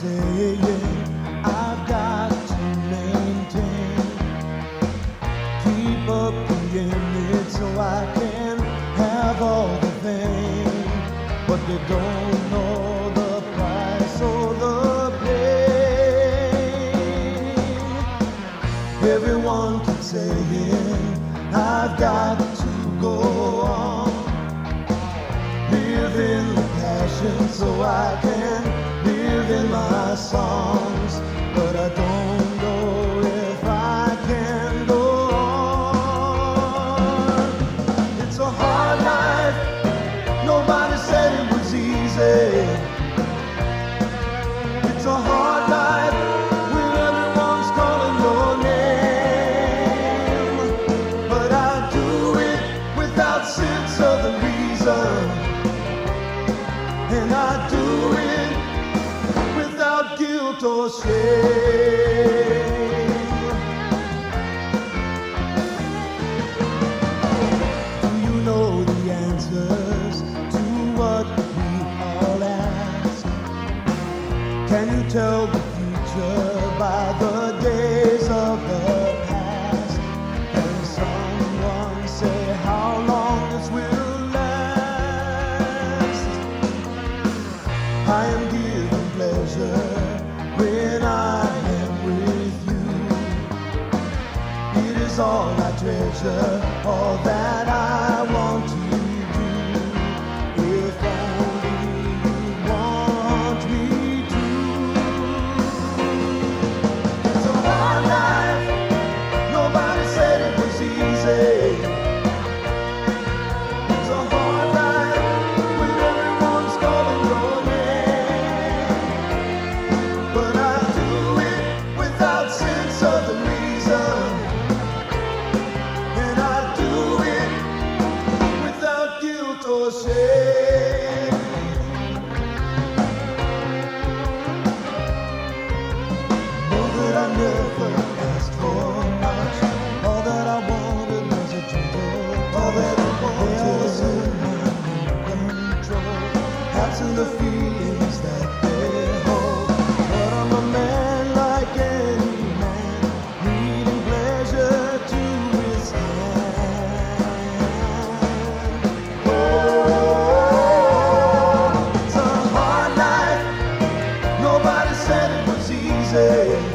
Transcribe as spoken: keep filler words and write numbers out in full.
saying I've got to maintain, keep up the image so I can have all the fame, but they don't know the price or the pain. Everyone keeps saying I've got to go on, live in the passion so I can live in my songs, but I don't know if I can go on. It's a hard life, nobody said it was easy. It's a hard life when everyone's calling your name, but I do it without sense of the reason, and I do it without guilt or shame. Do you know the answers to what we all ask? Can you tell the future by the days of the past? Can someone say how long this will last? I am given pleasure when I am with you. It is all I treasure, all that I want to do. If only you want me to. It's a hard life, nobody said it was easy. It's a hard life when everyone's calling your name, but I do it without sense of the reason, and I do it without guilt or shame. Know that I never asked for much. All that I wanted was a gentle touch. All that I wanted was in my control. Absent the feelings that they hold. But I'm a man like any man, needing pleasure to his hand. Oh, it's a hard life, nobody said it was easy.